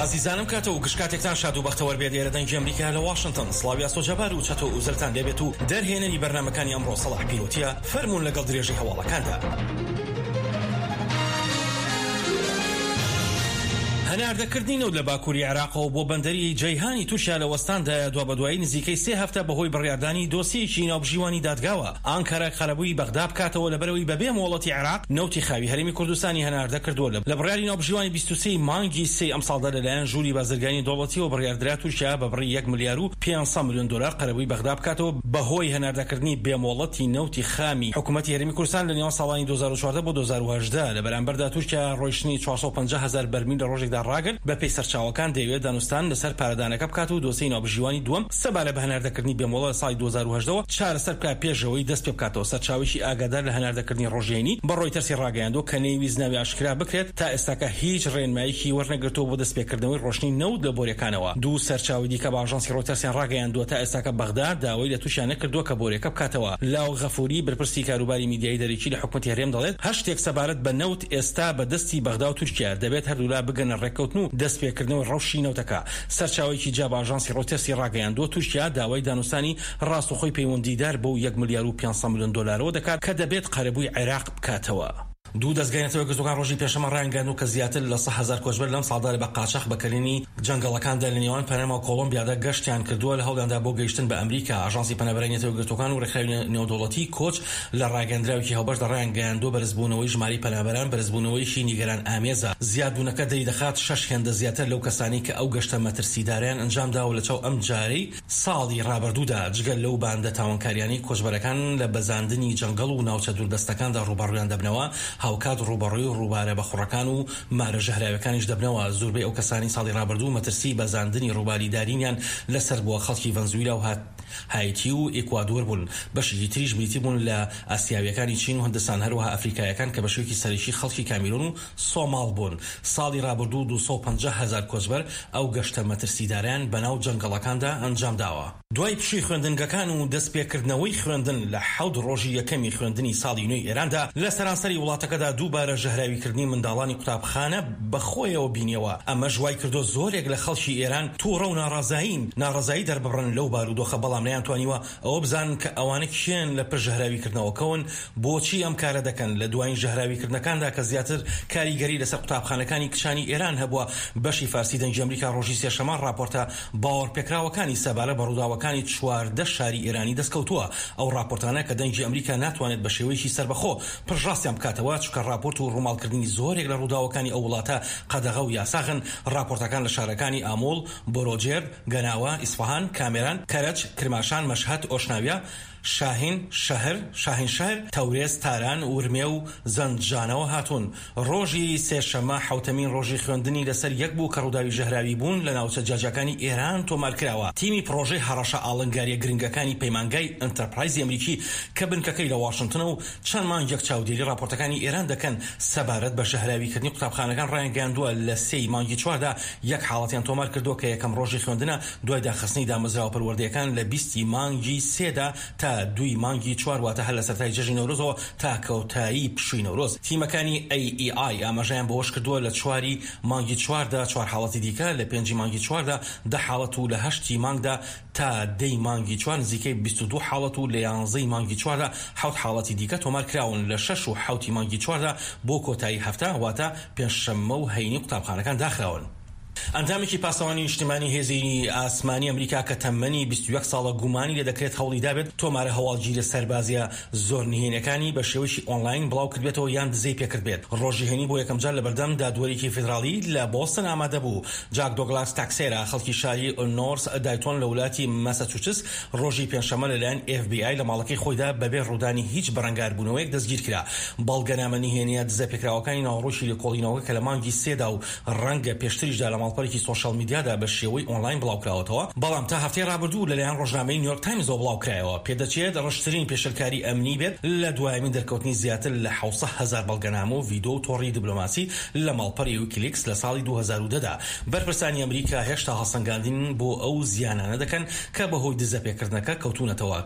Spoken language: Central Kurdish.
ئازیزانم کاتە و گشتکاتێکتان شاد و بەختەوەر بێت ئێرەدەنگی ئەمریکا لە واشنگتن. سڵاوی ئاسۆجەبار و چەتۆ ئوزەلتان لێبێت و دەرهێنەری بەرنامەکانی ئەمڕۆ سەڵاح پیرۆتیە فەرموون لەگەڵ درێژی هەواڵەکاندا. هەناردەکردنی نەوت لە باکووری عێراقەوە بۆ بەندەری جەیهانی تووشیا لە وەستاندا دوا بەدوایی نزیکەی 3 هەفتە بەهۆی بڕیاردانی دۆسیەکی ناوبژیوانی دادگاوە. ئانکارە قەرەبووی بەغدا بکاتەوە لەبەرەوەی بەبێ مۆڵەتی عێراق نەوتی خاوی هەرێمی کوردستانی هەناردە کردووە لە بڕیاری ناوبژیوانی 23 مانگی 3 ئەمساڵدا لەلایەن ژووری بازرگانی دەوڵەتیەوە بڕیاردرا تووشیا بە بڕی 1 ملیار و 500 میلیۆن دلار قەرەبووی بەغدا بکاتەوە بەهۆی هەناردەکردنی بێمۆڵەتی نەوتی خامی حکوومەتی هەرێمی کوردستان لە نێوان ساڵانی 2014 بۆ 2018 لە بەرامبەردا تووشیا ڕۆیشتنی 450,000 بەرمیل لە ڕۆژێکدا ڕاگرت. بە سەرچاوەکان دەیەوێت دانوستان لەسەر پارەدانەکە بکات و دۆسەی ناوبژیوانی دووەم سەبارە بە هەناردەکردنی بێمۆڵە ساڵی 2018ەوە چارەسەر بکات پێشەوەی دەست پێ بکاتەوە. سەرچاوێکی ئاگادار لە هەناردەکردنی ڕۆژێنی بە ڕۆیتەرسی ڕاگەیاندۆ کە نەیویست ناوی ئاشکرا بکرێت تا ئێستاکە هیچ ڕێنماییکی وەرنەگرتەوە بۆ دەستپێکردنەوەی ڕۆشنی نەوت لە بۆرەکانەوە. دوو سەرچاوی دیکە بە ئاژانسی ڕۆیتەرسیان ڕاگەیاندۆ تا ئێستاکە بەغدا داوای لە تووشیان نەکردووە کە بۆرەکە بکاتەوە. لاو غەفوری بەرپرسی کاروباری میدیایی دەرەکی لە حکوومەتی هەرێم دەڵێت هەشتێک سەبارەت بە نەوت ئێستا بە دەستی بەغدا و تورکیا دەبێت هەردوولا بگەنە ڕێککەوتن و دەستپێکردنەوەی ڕەوشی نەوتەکە. سەرچاوێکی جا بە ئاژانسی ڕۆیتەرسی ڕاگەیاندۆ تووشیا داوای دانوستانی ڕاستەوخۆی پەیوەندیدار بۆ 1 ملیار و 500 میلیۆن دلارەوە دەکات کە دەبێت قەرەبووی عێراق بکاتەوە. دوو دەستگای گەزۆکان ڕۆژی پێشەمە ڕایانگەاند کە زیاتر لە 100,000 کۆچبەر لەم ساڵدا بە قاچاق بەکەلێنی جەنگەڵەکاندا لە نێوان پەنەما و کۆڵۆمبیادا گەشتیان کردووە لە هەوڵداندا بۆ گەیشتن بە ئەمریکا. ئاژانسی پەنابەرانی نێتەوەگرتوەکان و ڕێکخراوی نێودەوڵەتی کۆچ لە ڕاگەندراوێکی هەڵبەش ڕایانگەاندۆ بەرزبوونەوەی ژماری پەنابەران بەرزبوونەوەیشی نیگەران ئامێزە. زیادبوونەکە دەیدەخات 6 هێندە زیاتر لەو کەسانی کە ئەو گەشتە مەترسیداریان ئەنجامداوە لە چاو ئەم جارەی ساڵی ڕابردوودا جگەل لەو باندە تاوانکاریانی کۆچبەرەکان لە بەزاندنی جەنگەڵ و ناوچە دووردەستەکاندا ڕوبەڕوویان دەبنەوە. هاوکات ڕوبەڕووی ڕووبارە بە خوڕەکان و مارە ژەهراویەکانیش دەبنەوە. زۆربەی ئەو کەسانی ساڵی ڕابردوو مەترسی بەزاندنی ڕووباریدارینیان لەسەر بووە. خەڵکی ڤەنزویلا و هایتی و ئیکوادۆر بوون. بەشێکی تریش بریتی بوون لە ئاسیاویەکانی چین و هەندستان هەروەها ئەفریقایەکان کە بەشێکی سەرەکی خەڵکی کامیرون و سۆماڵ بوون. ساڵی ڕابردوو 250,000 کۆچبەر ئەو گەشتە مەترسیداریان بەناو جەنگەڵەکاندا ئەنجام داوە. دوای پشی خوێندنگەکان و دەستپێکردنەوەی خوێندن لە 7 ڕۆژی یەکەمی خوێندنی ساڵی نوێی ئێراندا لە سەرانسەری وڵاتەکەدا دووبارە ژەهراویکردنی منداڵانی قوتابخانە بەخۆیەوە بینیەوە. ئەمە ژوای کردو زۆرێک لە خەڵکی ئێران تووڕە و ناڕەزایی دەربڕن لەو بارودۆخە، بەڵام نەیانتوانیوە ئەوە بزانن کە ئەوانە کێن لە پشت ژەهراویکردنەوەکەون بۆچی ئەم کارە دەکەن. لە دوایین ژەهراویکردنەکاندا کە زیاتر کاریگەری لەسەر قوتابخانەکانی کچانی ئێران هەبووە، بەشی فارسی دەنگی ئەمریکا ڕۆژی سێشەمە راپۆرتە باوەڕپێکراوەکانی سەبارە بە ڕووداوەکانی 14 شاری ئێرانی دەستکەوتووە. ئەو راپۆرتانە کە دەنگی ئەمریکا ناتوانێت بە شێوەیەکی سەربەخۆ پڕژاستیان بکاتەوە، چونکە راپۆرت و ڕووماڵکردنی زۆرێک لە ڕووداوەکانی ئەو وڵاتە قەدەغە و یاساغن. راپۆرتەکان لە شارەکانی ئامۆڵ، بۆرۆجێر، گەناوە، ئیسفەهان، کامێران، کەرەج، کرماشان، مەشهەد، ئۆشناویە، شاهین شەهر، تەورێز، تاران، ورمێ و زەنجانەوە هاتوون. ڕۆژی سێشەمە حوتەمین ڕۆژی خوێندنی لەسەر یەک بوو کە ڕووداوی ژەهراوی بوون لە ناوچە جاجەکانی ئێران تۆمارکراوە. تیمی پرۆژەی هەڕەشە ئاڵنگاریە گرنگەکانی پەیمانگای ئەنتەرپرایزی ئەمریکی کە بنکەکەی لە واشنگتن و چەند مانگێک چاودێری راپۆرتەکانی ئێران دەکەن سەبارەت بە ژەهراویکردنی قوتابخانەکان ڕایانگەاندووە لە 3 مانگی 4دا یەک حاڵەتیان تۆمار کردووە کە یەکەم ڕۆژی خوێندنە دوای داخستنی دامەزراوە پەروەردەیەکان لە 20 مانگی 3دا تا 2 مانگی 4 واتە هەر لە سەرەتای جەژنی نەورۆزەوە تا کەوتایی پشووی نەورۆز. تیمەکانی AEI ئاماژەیان بەوەش کردووە لە 4 مانگی 4دا 4 حاڵەتی دیکە، لە 5 مانگی 4دا 10 حاڵەت و لە 8 مانگدا تا 10 مانگی 4 نزیکەی 22 حاڵەت و لە 11 مانگی 4دا 7 حاڵەتی دیکە تۆمار کراون. لە 6 و 7 مانگی 4دا بۆ کۆتایی هەفتە واتە پێنجشەممە و هەینی قوتابخانەکان داخراون. ئەندامێکی پاسەوانی نیشتیمانی هێزی ئاسمانی ئەمریکا کە تەمەنی 21 ساڵە گومانی لێ دەکرێت هەوڵی دابێت تۆمارە هەواڵگیری سەربازیە زۆر نهێنەکانی بە شێوەیەکی ئۆنلاین بڵاو کردبێتەوە یان دزەی پێکرد بێت. ڕۆژی هێنی بۆ یەکەم جار لە بەردەم دادوەریەکی فێدراڵی لە بۆستن ئامادە بوو. جاک دۆگلاس تاکسێرا خەڵکی شاری نۆرس دایتۆن لە وڵاتی ماساچوسێتس ڕۆژی پێنجشەممە لەلایەن FBI لە ماڵەکەی خۆیدا بەبێ ڕوودانی هیچ بەڕەنگاربوونەوەیەک دەستگیر کرا. بەڵگەنامە نهێنیە دزە پێکراوەکانی ناوڕۆشی لێکۆڵینەوە کە لە مانگی 3دا و ڕەنگە پێشتریشدا لە ماڵپەرێکی سۆشیال میدیادا بە شێوەی ئۆنلاین بڵاوکراوەتەوە، بەڵام تا هەفتەی ڕابردوو لەلایەن ڕۆژنامەی نیویۆرک تایمزەوە بڵاوکرایەوە. پێدەچێت ڕشترین پێشەرکاری ئەمنی بێت لە دوایمین دەرکەوتنی زیاتر لە 700,000 بەڵگەنامە و ڤیدۆ و تۆڕی دیبلۆماسی لە ماڵپەری ویکیلیکس لە ساڵی 2010دا. بەرپرسانی ئەمریکا هێشتا هەڵسەنگاندن بۆ ئەو زیانانە دەکەن کە بەهۆی دزە پێکردنەکە کەوتونەتەوە